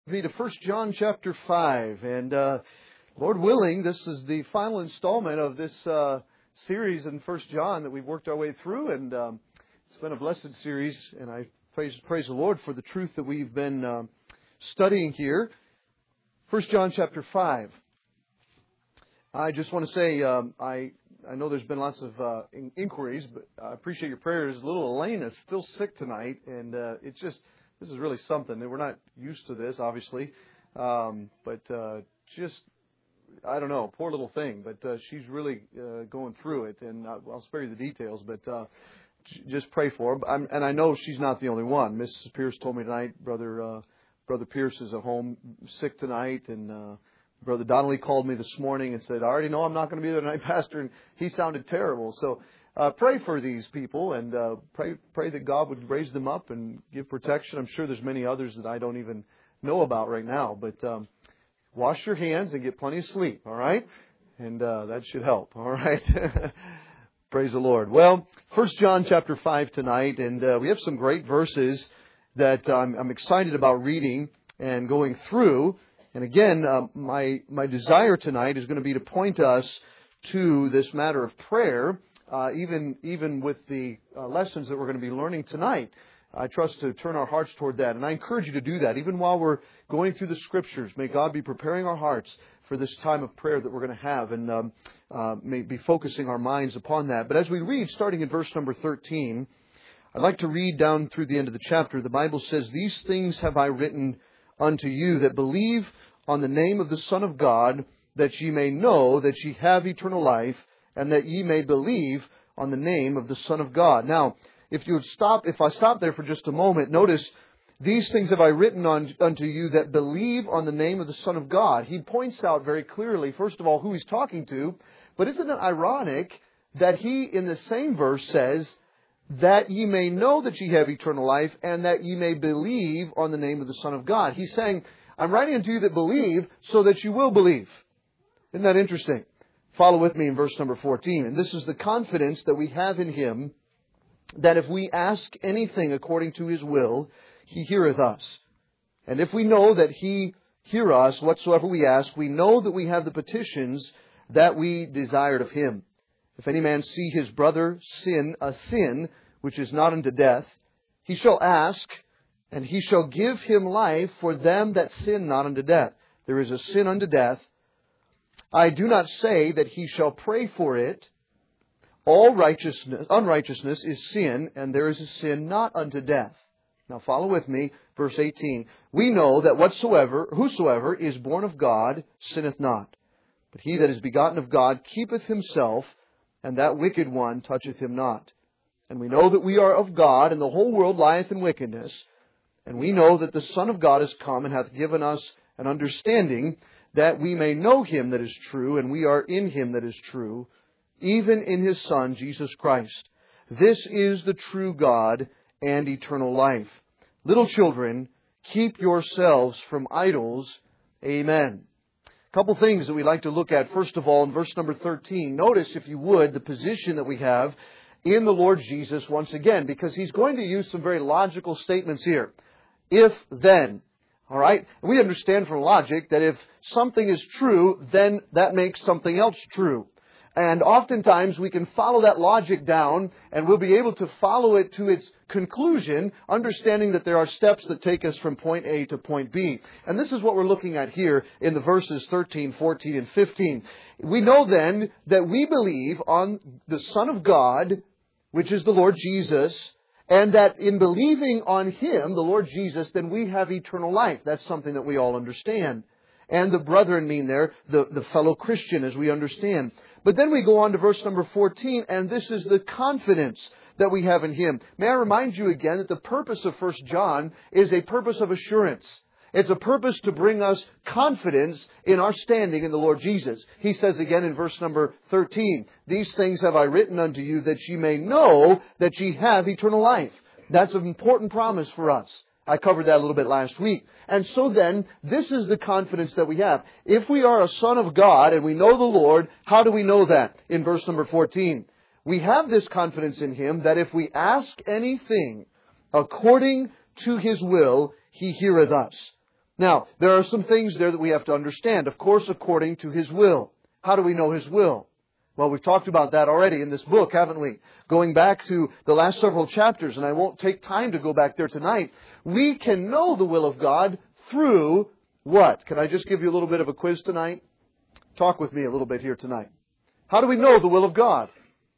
Be to 1 John chapter 5, and Lord willing, this is the final installment of this series in 1 John that we've worked our way through, and it's been a blessed series, and I praise the Lord for the truth that we've been studying here. 1 John chapter 5. I just want to say, I know there's been lots of inquiries, but I appreciate your prayers. Little Elena is still sick tonight, and this is really something. We're not used to this, obviously, but I don't know, poor little thing. But she's really going through it, and I'll spare you the details. But just pray for her. And I know she's not the only one. Mrs. Pierce told me tonight, Brother Pierce is at home sick tonight, and Brother Donnelly called me this morning and said, "I already know I'm not going to be there tonight, Pastor," and he sounded terrible. So pray for these people, and pray that God would raise them up and give protection. I'm sure there's many others that I don't even know about right now. But wash your hands and get plenty of sleep, all right? And that should help, all right? Praise the Lord. Well, 1 John chapter 5 tonight, and we have some great verses that I'm excited about reading and going through. And again, my desire tonight is going to be to point us to this matter of prayer. Even with the lessons that we're going to be learning tonight, I trust to turn our hearts toward that. And I encourage you to do that, even while we're going through the Scriptures. May God be preparing our hearts for this time of prayer that we're going to have, and may be focusing our minds upon that. But as we read, starting in verse number 13, I'd like to read down through the end of the chapter. The Bible says, "These things have I written unto you that believe on the name of the Son of God, that ye may know that ye have eternal life, and that ye may believe on the name of the Son of God." Now, if I stop there for just a moment, notice, "These things have I written unto you that believe on the name of the Son of God." He points out very clearly, first of all, who he's talking to. But isn't it ironic that he, in the same verse, says, "that ye may know that ye have eternal life, and that ye may believe on the name of the Son of God." He's saying, I'm writing unto you that believe so that you will believe. Isn't that interesting? Follow with me in verse number 14. "And this is the confidence that we have in Him, that if we ask anything according to His will, He heareth us. And if we know that He hear us whatsoever we ask, we know that we have the petitions that we desired of Him. If any man see his brother sin a sin which is not unto death, he shall ask, and He shall give him life for them that sin not unto death. There is a sin unto death. I do not say that he shall pray for it. All unrighteousness is sin, and there is a sin not unto death." Now follow with me, verse 18. "We know that whosoever is born of God sinneth not. But he that is begotten of God keepeth himself, and that wicked one toucheth him not. And we know that we are of God, and the whole world lieth in wickedness. And we know that the Son of God is come, and hath given us an understanding, that we may know Him that is true, and we are in Him that is true, even in His Son, Jesus Christ. This is the true God and eternal life. Little children, keep yourselves from idols." Amen. A couple things that we'd like to look at. First of all, in verse number 13, notice, if you would, the position that we have in the Lord Jesus once again, because He's going to use some very logical statements here. If, then. All right? We understand from logic that if something is true, then that makes something else true. And oftentimes we can follow that logic down, and we'll be able to follow it to its conclusion, understanding that there are steps that take us from point A to point B. And this is what we're looking at here in the verses 13, 14, and 15. We know then that we believe on the Son of God, which is the Lord Jesus, and that in believing on Him, the Lord Jesus, then we have eternal life. That's something that we all understand. And the brethren mean there, the fellow Christian, as we understand. But then we go on to verse number 14, and this is the confidence that we have in Him. May I remind you again that the purpose of 1 John is a purpose of assurance. It's a purpose to bring us confidence in our standing in the Lord Jesus. He says again in verse number 13, "These things have I written unto you, that ye may know that ye have eternal life." That's an important promise for us. I covered that a little bit last week. And so then, this is the confidence that we have. If we are a son of God and we know the Lord, how do we know that? In verse number 14, we have this confidence in Him, that if we ask anything according to His will, He heareth us. Now, there are some things there that we have to understand. Of course, according to His will. How do we know His will? Well, we've talked about that already in this book, haven't we? Going back to the last several chapters, and I won't take time to go back there tonight. We can know the will of God through what? Can I just give you a little bit of a quiz tonight? Talk with me a little bit here tonight. How do we know the will of God?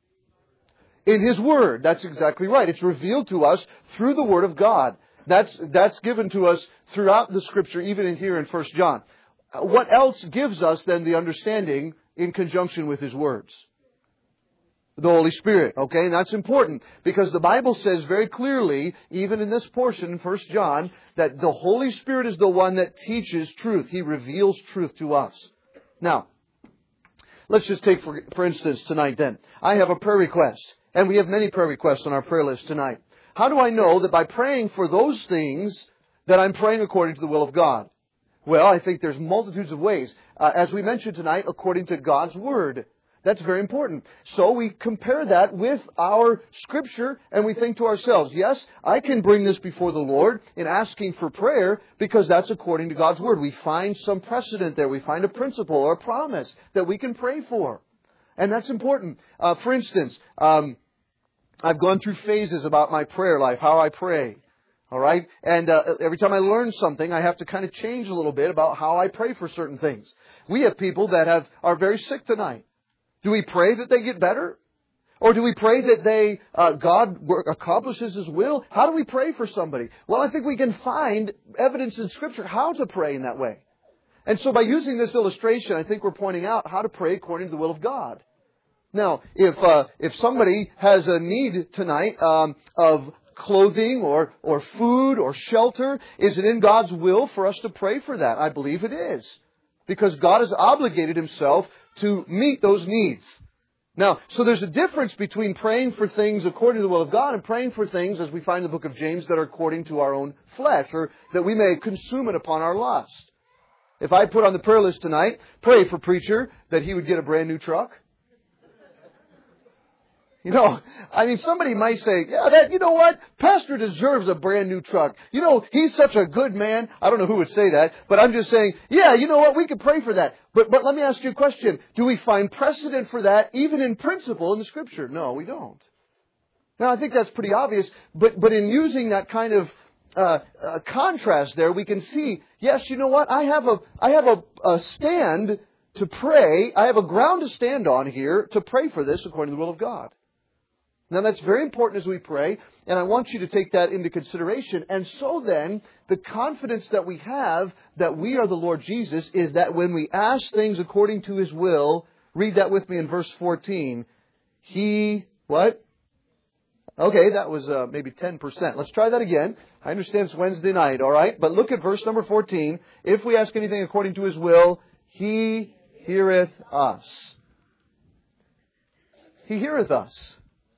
In His Word. That's exactly right. It's revealed to us through the Word of God. That's given to us throughout the Scripture, even in here in 1 John. What else gives us then the understanding in conjunction with His words? The Holy Spirit. Okay, and that's important because the Bible says very clearly, even in this portion in 1 John, that the Holy Spirit is the one that teaches truth. He reveals truth to us. Now, let's just take for instance tonight then. I have a prayer request, and we have many prayer requests on our prayer list tonight. How do I know that by praying for those things that I'm praying according to the will of God? Well, I think there's multitudes of ways. As we mentioned tonight, according to God's Word. That's very important. So we compare that with our Scripture and we think to ourselves, yes, I can bring this before the Lord in asking for prayer because that's according to God's Word. We find some precedent there. We find a principle or a promise that we can pray for. And that's important. For instance, I've gone through phases about my prayer life, how I pray. All right? And every time I learn something, I have to kind of change a little bit about how I pray for certain things. We have people that are very sick tonight. Do we pray that they get better? Or do we pray that God accomplishes His will? How do we pray for somebody? Well, I think we can find evidence in Scripture how to pray in that way. And so by using this illustration, I think we're pointing out how to pray according to the will of God. Now, if somebody has a need tonight of clothing or food or shelter, is it in God's will for us to pray for that? I believe it is. Because God has obligated Himself to meet those needs. Now, so there's a difference between praying for things according to the will of God and praying for things, as we find in the book of James, that are according to our own flesh, or that we may consume it upon our lust. If I put on the prayer list tonight, pray for preacher that he would get a brand new truck. You know, I mean, somebody might say, yeah, you know what? Pastor deserves a brand new truck. You know, he's such a good man. I don't know who would say that, but I'm just saying, yeah, you know what? We could pray for that. But let me ask you a question. Do we find precedent for that even in principle in the Scripture? No, we don't. Now, I think that's pretty obvious, but in using that kind of contrast there, we can see, yes, you know what? I have a stand to pray. I have a ground to stand on here to pray for this according to the will of God. Now, that's very important as we pray, and I want you to take that into consideration. And so then, the confidence that we have that we are the Lord Jesus is that when we ask things according to His will, read that with me in verse 14, He, what? Okay, that was maybe 10%. Let's try that again. I understand it's Wednesday night, all right? But look at verse number 14. If we ask anything according to His will, He heareth us. He heareth us.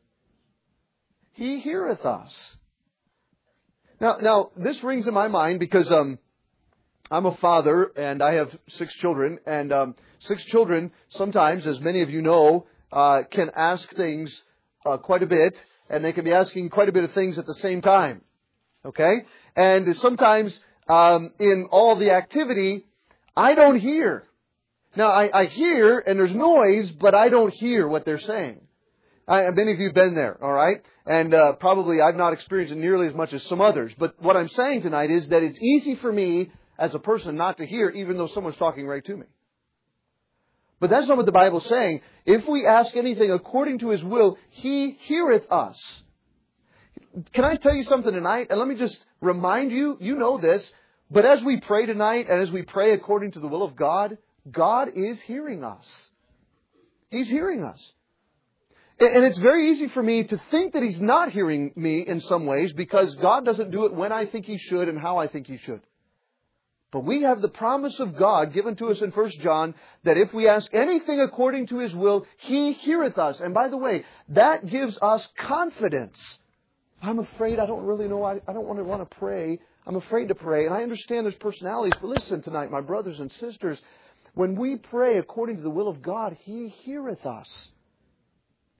He heareth us. Now, this rings in my mind because I'm a father and I have 6 children. And 6 children, sometimes, as many of you know, can ask things quite a bit. And they can be asking quite a bit of things at the same time. Okay? And sometimes in all the activity, I don't hear. Now, I hear and there's noise, but I don't hear what they're saying. Many of you have been there, all right? And probably I've not experienced it nearly as much as some others. But what I'm saying tonight is that it's easy for me as a person not to hear, even though someone's talking right to me. But that's not what the Bible's saying. If we ask anything according to His will, He heareth us. Can I tell you something tonight? And let me just remind you, you know this, but as we pray tonight and as we pray according to the will of God, God is hearing us. He's hearing us. And it's very easy for me to think that He's not hearing me in some ways because God doesn't do it when I think He should and how I think He should. But we have the promise of God given to us in 1 John that if we ask anything according to His will, He heareth us. And by the way, that gives us confidence. I'm afraid I don't really know. I don't want to pray. I'm afraid to pray. And I understand there's personalities. But listen tonight, my brothers and sisters, when we pray according to the will of God, He heareth us.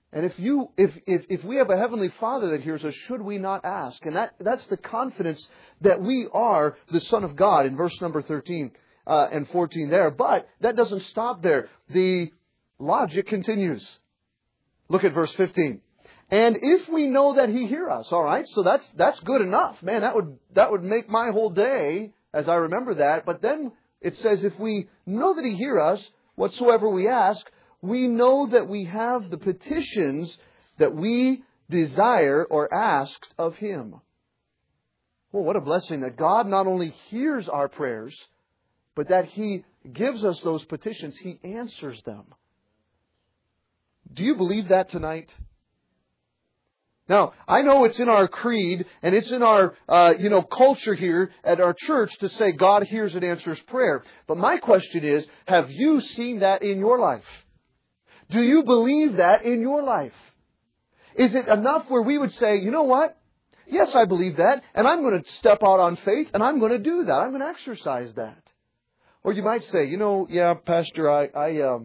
And if we have a Heavenly Father that hears us, should we not ask? And that's the confidence that we are the Son of God in verse number 13 and 14 there. But that doesn't stop there. The logic continues. Look at verse 15. And if we know that He hears us, all right, so that's good enough. Man, that would make my whole day as I remember that. But then it says, if we know that He hears us, whatsoever we ask, we know that we have the petitions that we desire or asked of Him. Well, what a blessing that God not only hears our prayers, but that He gives us those petitions. He answers them. Do you believe that tonight? Now, I know it's in our creed and it's in our, culture here at our church to say God hears and answers prayer. But my question is, have you seen that in your life? Do you believe that in your life? Is it enough where we would say, you know what? Yes, I believe that, and I'm going to step out on faith, and I'm going to do that. I'm going to exercise that. Or you might say, yeah, Pastor, I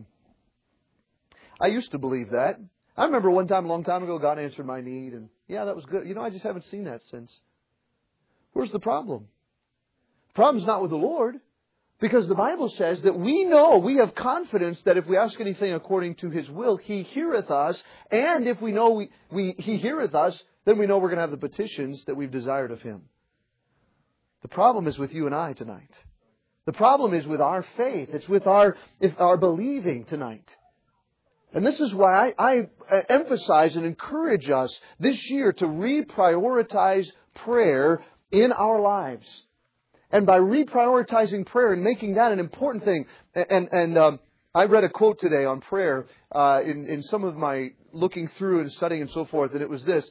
used to believe that. I remember one time, a long time ago, God answered my need, and yeah, that was good. I just haven't seen that since. Where's the problem? The problem's not with the Lord, because the Bible says that we have confidence that if we ask anything according to His will, He heareth us, and if we know He heareth us, then we know we're going to have the petitions that we've desired of Him. The problem is with you and I tonight. The problem is with our faith. It's with our believing tonight. And this is why I emphasize and encourage us this year to reprioritize prayer in our lives. And by reprioritizing prayer and making that an important thing. And I read a quote today on prayer in some of my looking through and studying and so forth. And it was this.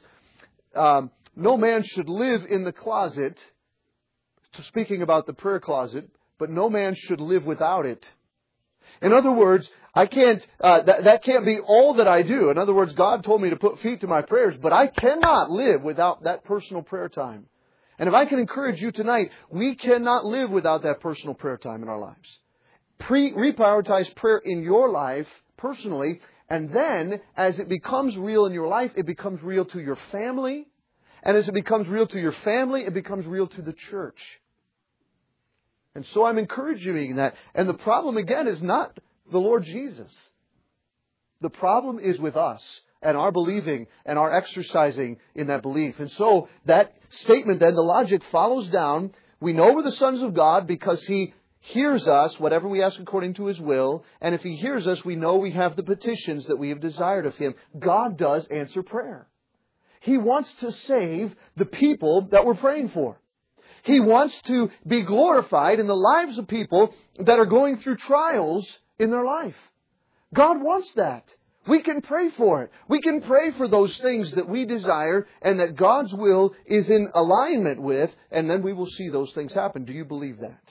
No man should live in the closet, speaking about the prayer closet, but no man should live without it. In other words, I can't. That can't be all that I do. In other words, God told me to put feet to my prayers, but I cannot live without that personal prayer time. And if I can encourage you tonight, we cannot live without that personal prayer time in our lives. Reprioritize prayer in your life personally, and then as it becomes real in your life, it becomes real to your family. And as it becomes real to your family, it becomes real to the church. And so I'm encouraging you in that. And the problem, again, is not the Lord Jesus. The problem is with us and our believing and our exercising in that belief. And so that statement then, the logic follows down. We know we're the sons of God because He hears us, whatever we ask according to His will. And if He hears us, we know we have the petitions that we have desired of Him. God does answer prayer. He wants to save the people that we're praying for. He wants to be glorified in the lives of people that are going through trials in their life. God wants that. We can pray for it. We can pray for those things that we desire and that God's will is in alignment with, and then we will see those things happen. Do you believe that?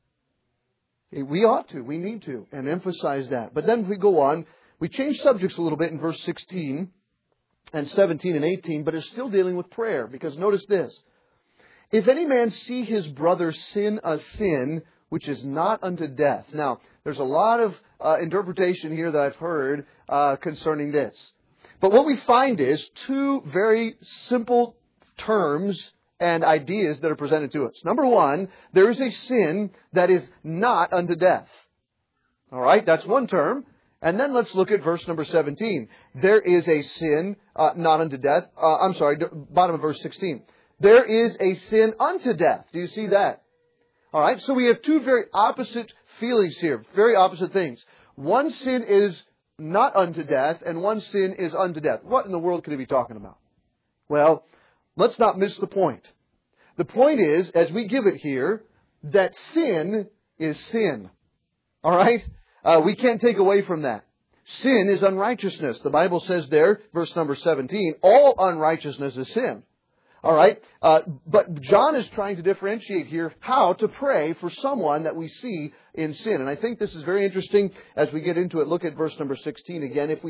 We ought to. We need to. And emphasize that. But then we go on. We change subjects a little bit in verse 16 and 17 and 18, but it's still dealing with prayer. Because notice this. If any man see his brother sin a sin which is not unto death. Now, there's a lot of interpretation here that I've heard concerning this. But what we find is two very simple terms and ideas that are presented to us. Number one, there is a sin that is not unto death. All right, that's one term. And then let's look at verse number 17. There is a sin not unto death. Bottom of verse 16. There is a sin unto death. Do you see that? All right, so we have two very opposite feelings here, very opposite things. One sin is not unto death, and one sin is unto death. What in the world could he be talking about? Well, let's not miss the point. The point is, as we give it here, that sin is sin. All right? We can't take away from that. Sin is unrighteousness. The Bible says there, verse number 17, all unrighteousness is sin. All right? But John is trying to differentiate here how to pray for someone that we see in sin. And I think this is very interesting as we get into it. Look at verse number 16 again. If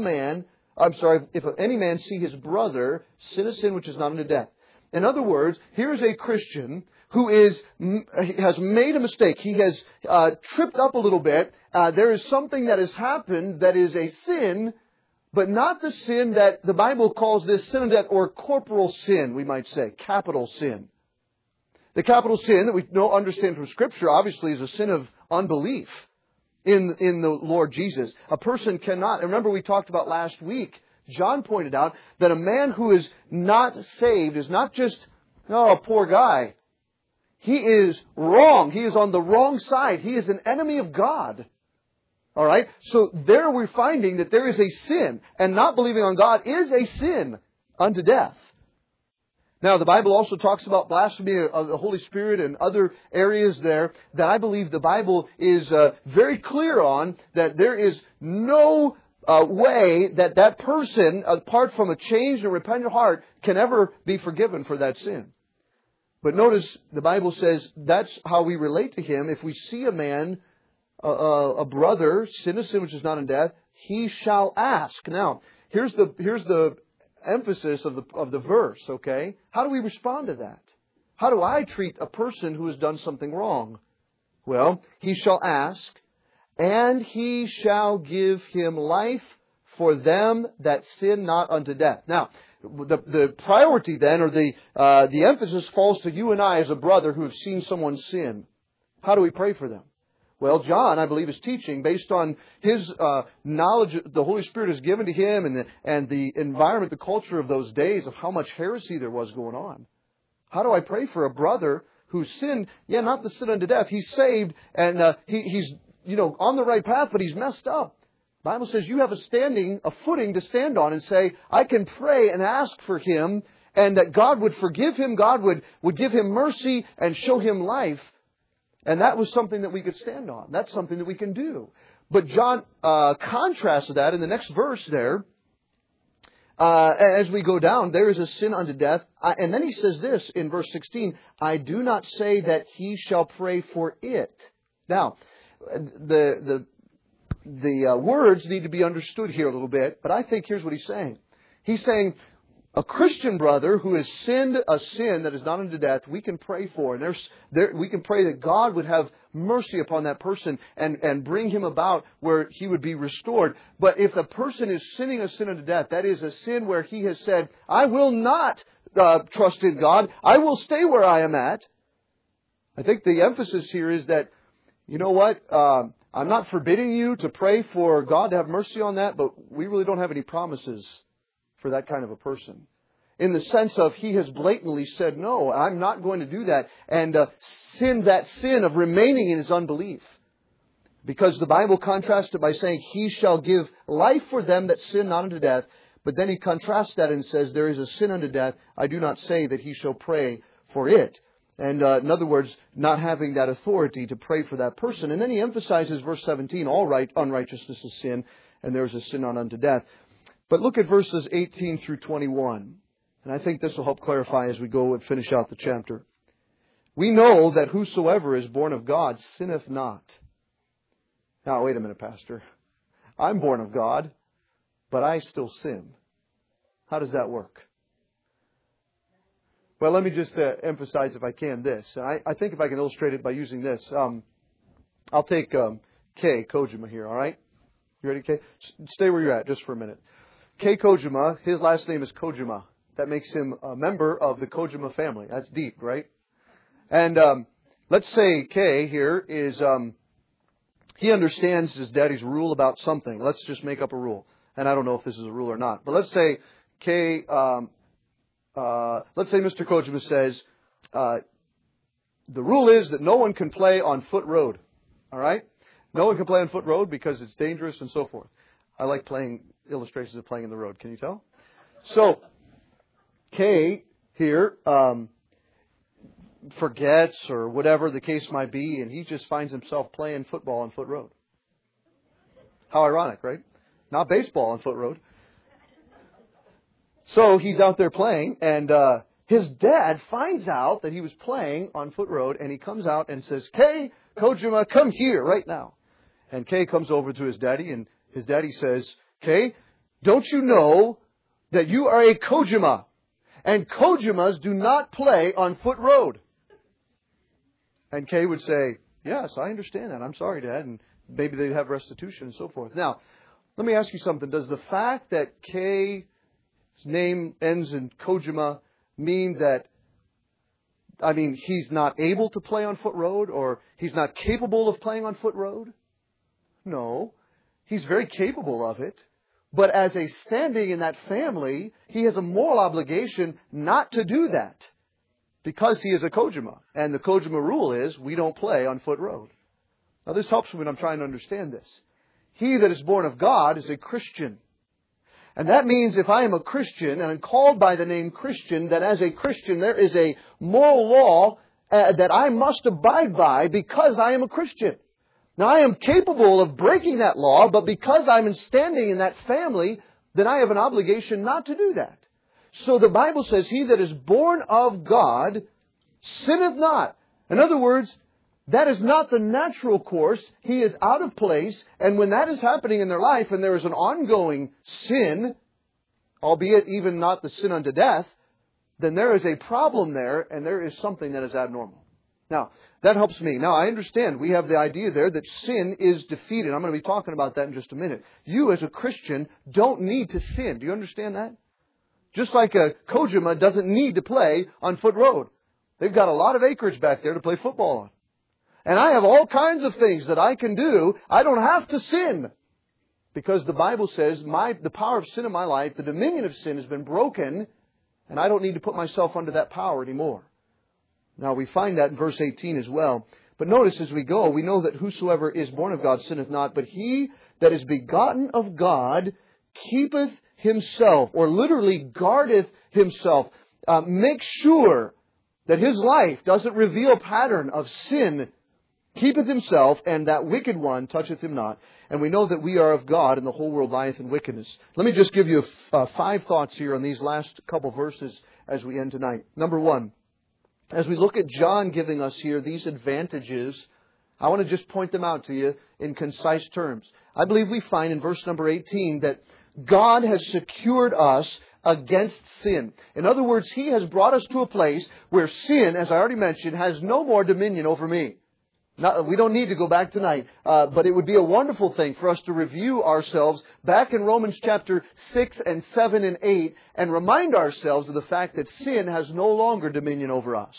any man see his brother sin a sin which is not unto death. In other words, here is a Christian who has made a mistake. He has tripped up a little bit. There is something that has happened that is a sin, but not the sin that the Bible calls this sin of death, or corporal sin, we might say, capital sin. The capital sin that we understand from Scripture, obviously, is a sin of unbelief in the Lord Jesus. A person cannot, and remember we talked about last week, John pointed out that a man who is not saved is not just, oh, a poor guy. He is wrong. He is on the wrong side. He is an enemy of God. All right? So there we're finding that there is a sin, and not believing on God is a sin unto death. Now, the Bible also talks about blasphemy of the Holy Spirit and other areas there that I believe the Bible is very clear on, that there is no way that that person, apart from a changed and repentant heart, can ever be forgiven for that sin. But notice the Bible says that's how we relate to Him. If we see a man, a brother, sin a sin which is not in death, he shall ask. Now, here's the emphasis of the verse, okay? How do we respond to that? How do I treat a person who has done something wrong? Well, he shall ask, and he shall give him life for them that sin not unto death. Now, the priority then, or the emphasis falls to you and I as a brother who have seen someone sin. How do we pray for them? Well, John, I believe, is teaching based on his knowledge the Holy Spirit has given to him and the environment, the culture of those days of how much heresy there was going on. How do I pray for a brother who sinned? Yeah, not the sin unto death. He's saved and he's on the right path, but he's messed up. The Bible says you have a footing to stand on and say, I can pray and ask for him, and that God would forgive him, God would give him mercy and show him life. And that was something that we could stand on. That's something that we can do. But John contrasts that in the next verse there. As we go down, there is a sin unto death. And then he says this in verse 16, I do not say that he shall pray for it. Now, the words need to be understood here a little bit. But I think here's what he's saying. He's saying, a Christian brother who has sinned a sin that is not unto death, we can pray for. And we can pray that God would have mercy upon that person and bring him about where he would be restored. But if a person is sinning a sin unto death, that is a sin where he has said, I will not trust in God. I will stay where I am at. I think the emphasis here is that, you know what, I'm not forbidding you to pray for God to have mercy on that, but we really don't have any promises for that kind of a person. In the sense of he has blatantly said, no, I'm not going to do that, and sin that sin of remaining in his unbelief. Because the Bible contrasts it by saying, he shall give life for them that sin not unto death. But then he contrasts that and says, there is a sin unto death. I do not say that he shall pray for it. And in other words, not having that authority to pray for that person. And then he emphasizes verse 17, all unrighteousness is sin, and there is a sin not unto death. But look at verses 18 through 21. And I think this will help clarify as we go and finish out the chapter. We know that whosoever is born of God sinneth not. Now, wait a minute, Pastor. I'm born of God, but I still sin. How does that work? Well, let me just emphasize, if I can, this. I think if I can illustrate it by using this. I'll take Kei Kojima here, all right? You ready, Kei? Stay where you're at just for a minute. Kei Kojima, his last name is Kojima. That makes him a member of the Kojima family. That's deep, right? And let's say Kei here is, he understands his daddy's rule about something. Let's just make up a rule. And I don't know if this is a rule or not. But let's say Kei, let's say Mr. Kojima says, the rule is that no one can play on foot road. All right? No one can play on foot road because it's dangerous and so forth. I like playing illustrations of playing in the road. Can you tell? So, Kei here forgets or whatever the case might be, and he just finds himself playing football on foot road. How ironic, right? Not baseball on foot road. So he's out there playing, and his dad finds out that he was playing on foot road, and he comes out and says, Kei Kojima, come here right now. And Kei comes over to his daddy, and his daddy says, Kei, don't you know that you are a Kojima? And Kojimas do not play on foot road. And Kei would say, yes, I understand that. I'm sorry, Dad. And maybe they'd have restitution and so forth. Now, Let me ask you something. Does the fact that K's name ends in Kojima mean that, he's not able to play on Foot Road, or he's not capable of playing on Foot Road? No. He's very capable of it. But as a standing in that family, he has a moral obligation not to do that, because he is a Kojima. And the Kojima rule is we don't play on Foot Road. Now this helps me when I'm trying to understand this. He that is born of God is a Christian. And that means if I am a Christian and I'm called by the name Christian, that as a Christian there is a moral law that I must abide by because I am a Christian. Now I am capable of breaking that law, but because I'm standing in that family, then I have an obligation not to do that. So the Bible says, he that is born of God sinneth not. In other words, that is not the natural course. He is out of place. And when that is happening in their life and there is an ongoing sin, albeit even not the sin unto death, then there is a problem there and there is something that is abnormal. Now, that helps me. Now, I understand we have the idea there that sin is defeated. I'm going to be talking about that in just a minute. You as a Christian don't need to sin. Do you understand that? Just like a Kojima doesn't need to play on Foot Road. They've got a lot of acreage back there to play football on. And I have all kinds of things that I can do. I don't have to sin. Because the Bible says the power of sin in my life, the dominion of sin has been broken, and I don't need to put myself under that power anymore. Now we find that in verse 18 as well. But notice as we go, we know that whosoever is born of God sinneth not, but he that is begotten of God keepeth himself, or literally guardeth himself. Make sure that his life doesn't reveal a pattern of sin. Keepeth himself, and that wicked one toucheth him not. And we know that we are of God, and the whole world lieth in wickedness. Let me just give you 5 thoughts here on these last couple verses as we end tonight. Number 1. As we look at John giving us here these advantages, I want to just point them out to you in concise terms. I believe we find in verse number 18 that God has secured us against sin. In other words, He has brought us to a place where sin, as I already mentioned, has no more dominion over me. We don't need to go back tonight, but it would be a wonderful thing for us to review ourselves back in Romans chapter 6 and 7 and 8 and remind ourselves of the fact that sin has no longer dominion over us.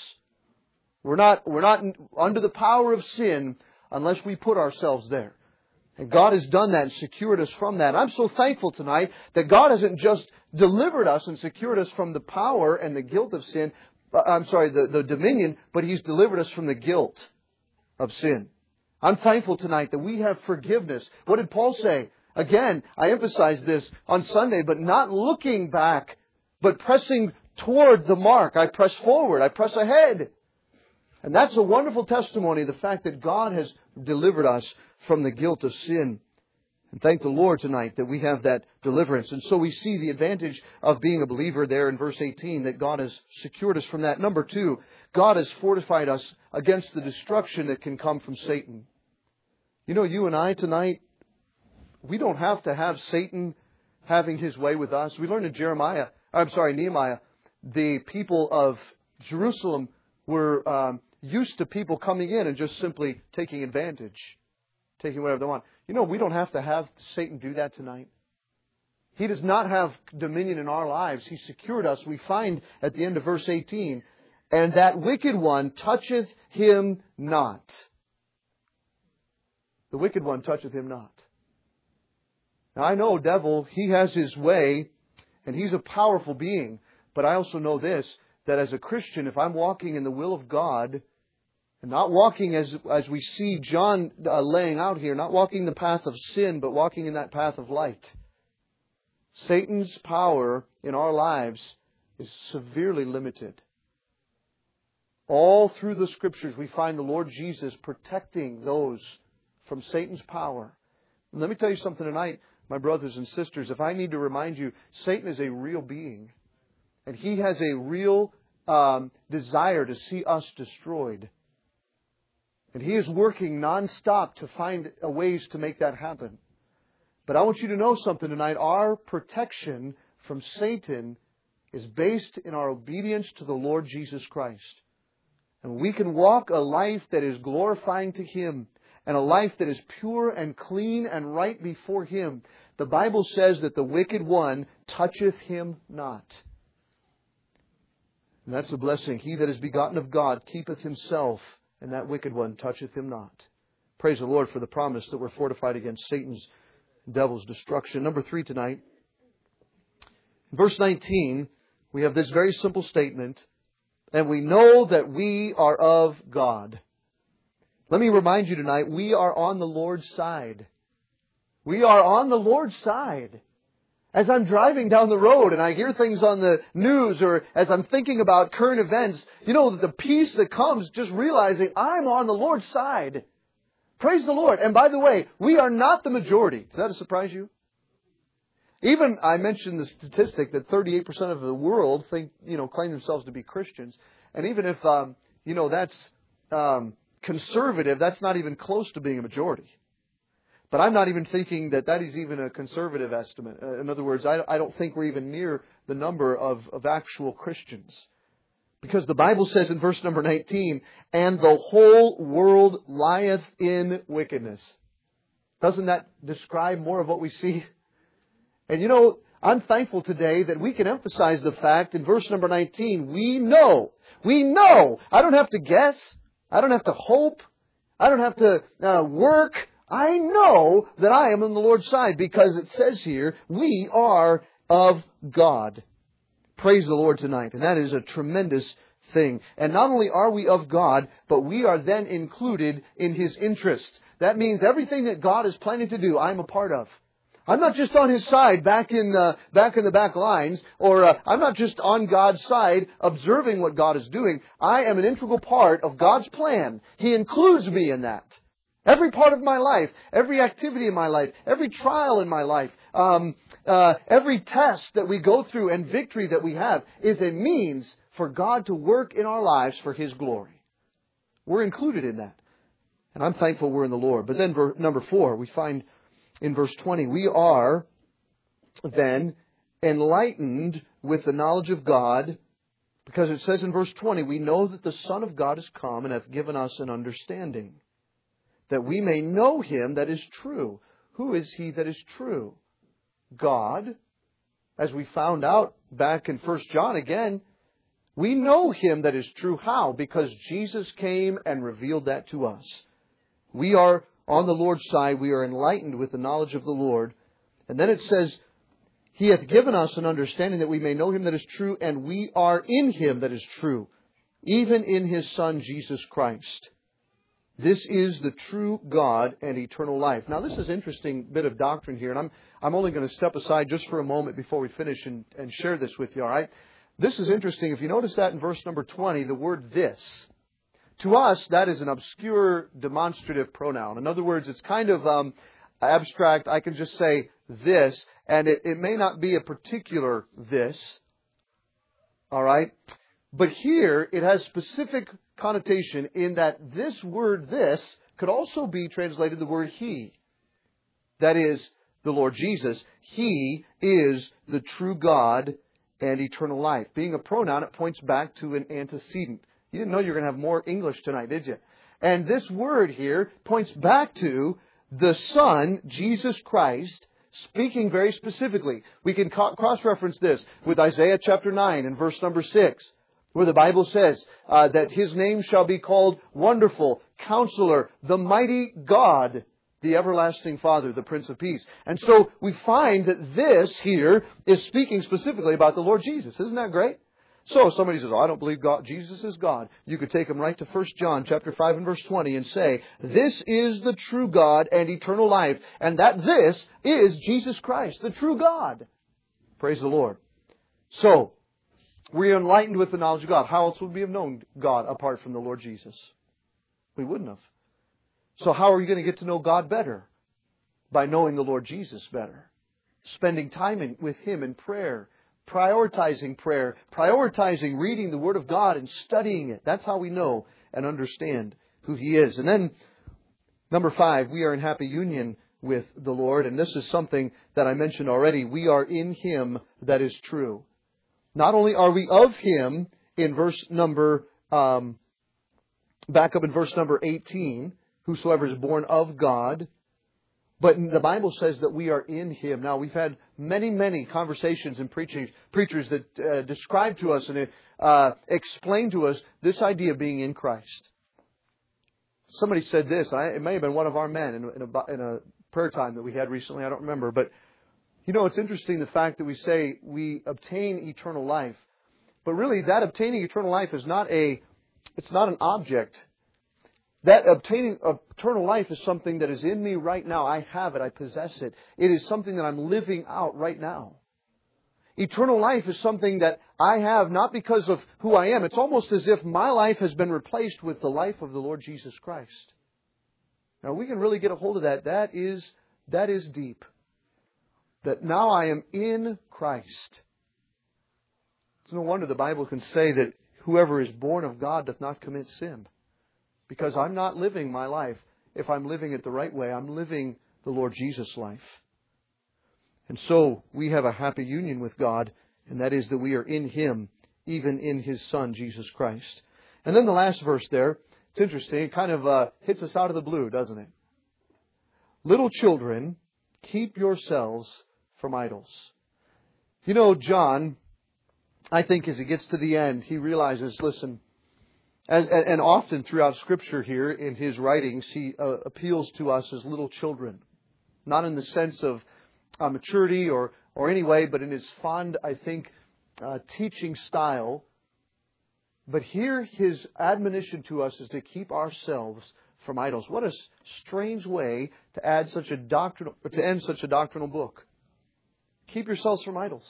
We're not under the power of sin unless we put ourselves there. And God has done that and secured us from that. I'm so thankful tonight that God hasn't just delivered us and secured us from the power and the guilt of sin, the dominion, but He's delivered us from the guilt of sin. I'm thankful tonight that we have forgiveness. What did Paul say? Again, I emphasized this on Sunday, but not looking back, but pressing toward the mark. I press forward. I press ahead. And that's a wonderful testimony, the fact that God has delivered us from the guilt of sin. And thank the Lord tonight that we have that deliverance. And so we see the advantage of being a believer there in verse 18, that God has secured us from that. Number 2, God has fortified us against the destruction that can come from Satan. You know, you and I tonight, we don't have to have Satan having his way with us. We learned in Nehemiah, the people of Jerusalem were used to people coming in and just simply taking advantage, taking whatever they want. You know, we don't have to have Satan do that tonight. He does not have dominion in our lives. He secured us. We find at the end of verse 18, and that wicked one toucheth him not. The wicked one toucheth him not. Now I know, devil, he has his way, and he's a powerful being. But I also know this, that as a Christian, if I'm walking in the will of God, and not walking as we see John laying out here, not walking the path of sin, but walking in that path of light, Satan's power in our lives is severely limited. All through the Scriptures, we find the Lord Jesus protecting those from Satan's power. And let me tell you something tonight, my brothers and sisters. If I need to remind you, Satan is a real being. And he has a real desire to see us destroyed. And he is working nonstop to find ways to make that happen. But I want you to know something tonight. Our protection from Satan is based in our obedience to the Lord Jesus Christ. And we can walk a life that is glorifying to Him and a life that is pure and clean and right before Him, the Bible says that the wicked one toucheth him not. And that's a blessing. He that is begotten of God keepeth himself, and that wicked one toucheth him not. Praise the Lord for the promise that we're fortified against Satan's and devil's destruction. Number 3 tonight. In verse 19, we have this very simple statement, and we know that we are of God. Let me remind you tonight, we are on the Lord's side. We are on the Lord's side. As I'm driving down the road and I hear things on the news, or as I'm thinking about current events, you know, the peace that comes just realizing I'm on the Lord's side. Praise the Lord. And by the way, we are not the majority. Does that surprise you? Even, I mentioned the statistic that 38% of the world claim themselves to be Christians. And even if, that's conservative, that's not even close to being a majority. But I'm not even thinking that is even a conservative estimate. In other words, I don't think we're even near the number of actual Christians. Because the Bible says in verse number 19, and the whole world lieth in wickedness. Doesn't that describe more of what we see? And I'm thankful today that we can emphasize the fact in verse number 19, we know. I don't have to guess. I don't have to hope. I don't have to work. I know that I am on the Lord's side because it says here, we are of God. Praise the Lord tonight. And that is a tremendous thing. And not only are we of God, but we are then included in His interests. That means everything that God is planning to do, I'm a part of. I'm not just on His side back in the back lines, or I'm not just on God's side observing what God is doing. I am an integral part of God's plan. He includes me in that. Every part of my life, every activity in my life, every trial in my life, every test that we go through and victory that we have is a means for God to work in our lives for His glory. We're included in that. And I'm thankful we're in the Lord. But then number 4, we find in verse 20, we are then enlightened with the knowledge of God, because it says in verse 20, we know that the Son of God is come and hath given us an understanding, that we may know Him that is true. Who is He that is true? God. As we found out back in 1 John again, we know Him that is true. How? Because Jesus came and revealed that to us. We are on the Lord's side. We are enlightened with the knowledge of the Lord. And then it says, He hath given us an understanding that we may know Him that is true, and we are in Him that is true, even in His Son Jesus Christ. This is the true God and eternal life. Now, this is an interesting bit of doctrine here, and I'm only going to step aside just for a moment before we finish and share this with you, all right? This is interesting. If you notice that in verse number 20, the word this. To us, that is an obscure demonstrative pronoun. In other words, it's kind of abstract. I can just say this, and it may not be a particular this, all right? But here, it has specific connotation in that this word this could also be translated the word He. That is, the Lord Jesus. He is the true God and eternal life. Being a pronoun, it points back to an antecedent. You didn't know you were going to have more English tonight, did you? And this word here points back to the Son, Jesus Christ, speaking very specifically. We can cross-reference this with Isaiah chapter 9 and verse number 6. Where the Bible says that His name shall be called Wonderful, Counselor, the Mighty God, the Everlasting Father, the Prince of Peace. And so we find that this here is speaking specifically about the Lord Jesus. Isn't that great? So if somebody says, I don't believe Jesus is God, you could take them right to 1 John chapter 5 and verse 20 and say, this is the true God and eternal life. And that this is Jesus Christ, the true God. Praise the Lord. So, we are enlightened with the knowledge of God. How else would we have known God apart from the Lord Jesus? We wouldn't have. So how are you going to get to know God better? By knowing the Lord Jesus better. Spending time with Him in prayer. Prioritizing prayer. Prioritizing reading the Word of God and studying it. That's how we know and understand who He is. And then, number 5, we are in happy union with the Lord. And this is something that I mentioned already. We are in Him that is true. Not only are we of Him in verse number, back up in verse number 18, whosoever is born of God. But the Bible says that we are in Him. Now, we've had many conversations and preachers that describe to us and explain to us this idea of being in Christ. Somebody said this. It may have been one of our men in a prayer time that we had recently. I don't remember. But, it's interesting the fact that we say we obtain eternal life. But really, that obtaining eternal life is not an object. That obtaining eternal life is something that is in me right now. I have it. I possess it. It is something that I'm living out right now. Eternal life is something that I have not because of who I am. It's almost as if my life has been replaced with the life of the Lord Jesus Christ. Now, we can really get a hold of that. That is deep. That now I am in Christ. It's no wonder the Bible can say that whoever is born of God doth not commit sin. Because I'm not living my life. If I'm living it the right way, I'm living the Lord Jesus' life. And so we have a happy union with God, and that is that we are in Him, even in His Son, Jesus Christ. And then the last verse there, it's interesting. It kind of hits us out of the blue, doesn't it? Little children, keep yourselves from idols. John, I think as he gets to the end, he realizes, listen, and often throughout Scripture here in his writings, he appeals to us as little children. Not in the sense of maturity or any way, but in his fond, I think, teaching style. But here his admonition to us is to keep ourselves from idols. What a strange way to end such a doctrinal book. Keep yourselves from idols.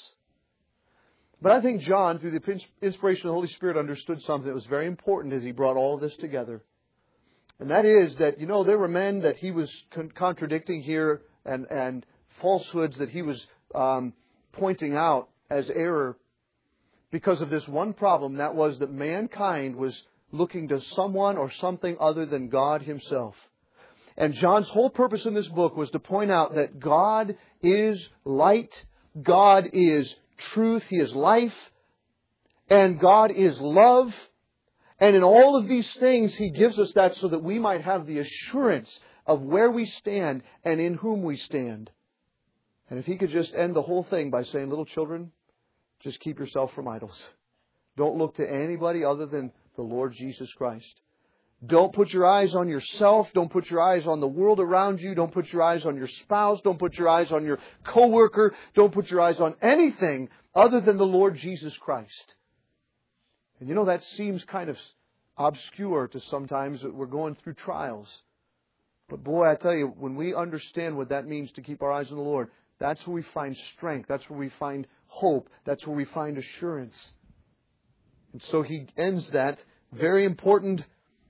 But I think John, through the inspiration of the Holy Spirit, understood something that was very important as he brought all of this together. And that is that, there were men that he was contradicting here and falsehoods that he was pointing out as error because of this one problem. That was that mankind was looking to someone or something other than God Himself. And John's whole purpose in this book was to point out that God is light, God is truth, He is life, and God is love. And in all of these things, He gives us that so that we might have the assurance of where we stand and in whom we stand. And if He could just end the whole thing by saying, little children, just keep yourself from idols. Don't look to anybody other than the Lord Jesus Christ. Don't put your eyes on yourself. Don't put your eyes on the world around you. Don't put your eyes on your spouse. Don't put your eyes on your coworker. Don't put your eyes on anything other than the Lord Jesus Christ. And that seems kind of obscure to sometimes that we're going through trials. But boy, I tell you, when we understand what that means to keep our eyes on the Lord, that's where we find strength. That's where we find hope. That's where we find assurance. And so he ends that very important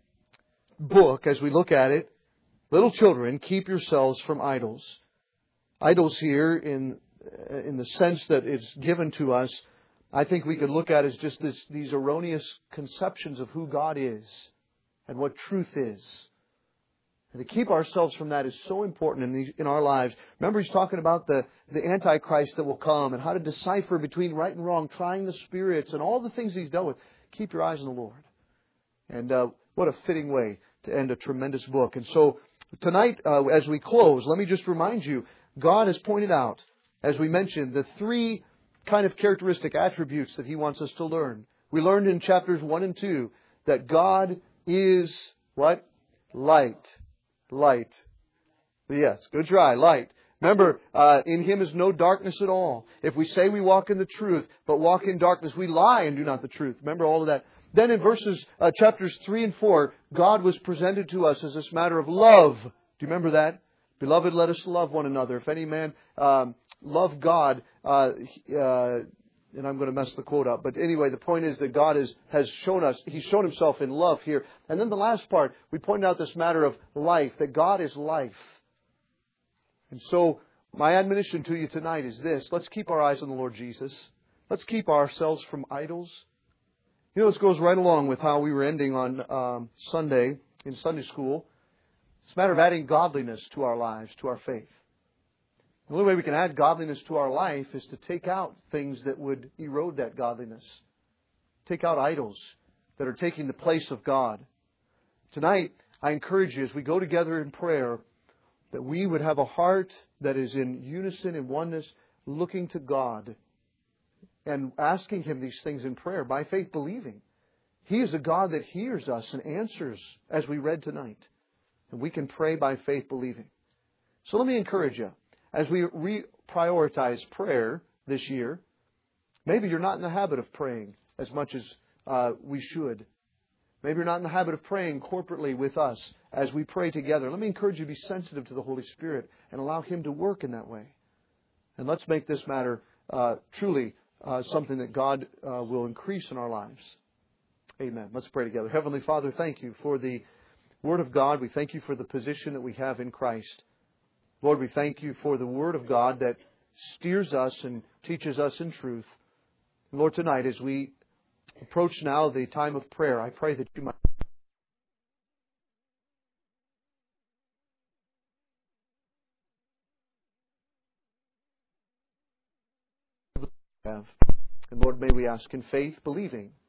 book as we look at it. Little children, keep yourselves from idols. Idols here in the sense that it's given to us, I think we could look at as just these erroneous conceptions of who God is and what truth is. And to keep ourselves from that is so important in our lives. Remember, he's talking about the Antichrist that will come and how to decipher between right and wrong, trying the spirits and all the things he's dealt with. Keep your eyes on the Lord. And what a fitting way to end a tremendous book. And so tonight, as we close, let me just remind you, God has pointed out, as we mentioned, the three kind of characteristic attributes that He wants us to learn. We learned in chapters 1 and 2 that God is what? Light. Light. Yes, good try. Light. Remember, in Him is no darkness at all. If we say we walk in the truth, but walk in darkness, we lie and do not the truth. Remember all of that. Then in chapters 3 and 4, God was presented to us as this matter of love. Do you remember that? Beloved, let us love one another. If any man love God, and I'm going to mess the quote up. But anyway, the point is that God has shown us, He's shown Himself in love here. And then the last part, we pointed out this matter of life, that God is life. And so my admonition to you tonight is this. Let's keep our eyes on the Lord Jesus. Let's keep ourselves from idols. This goes right along with how we were ending on Sunday in Sunday school. It's a matter of adding godliness to our lives, to our faith. The only way we can add godliness to our life is to take out things that would erode that godliness. Take out idols that are taking the place of God. Tonight, I encourage you as we go together in prayer that we would have a heart that is in unison and oneness, looking to God and asking Him these things in prayer, by faith believing. He is a God that hears us and answers, as we read tonight. And we can pray by faith believing. So let me encourage you, as we reprioritize prayer this year, maybe you're not in the habit of praying as much as we should. Maybe you're not in the habit of praying corporately with us as we pray together. Let me encourage you to be sensitive to the Holy Spirit and allow Him to work in that way. And let's make this matter truly something that God will increase in our lives. Amen. Let's pray together. Heavenly Father, thank you for the Word of God. We thank you for the position that we have in Christ. Lord, we thank you for the Word of God that steers us and teaches us in truth. Lord, tonight as we approach now the time of prayer, I pray that you might have. And Lord, may we ask in faith, believing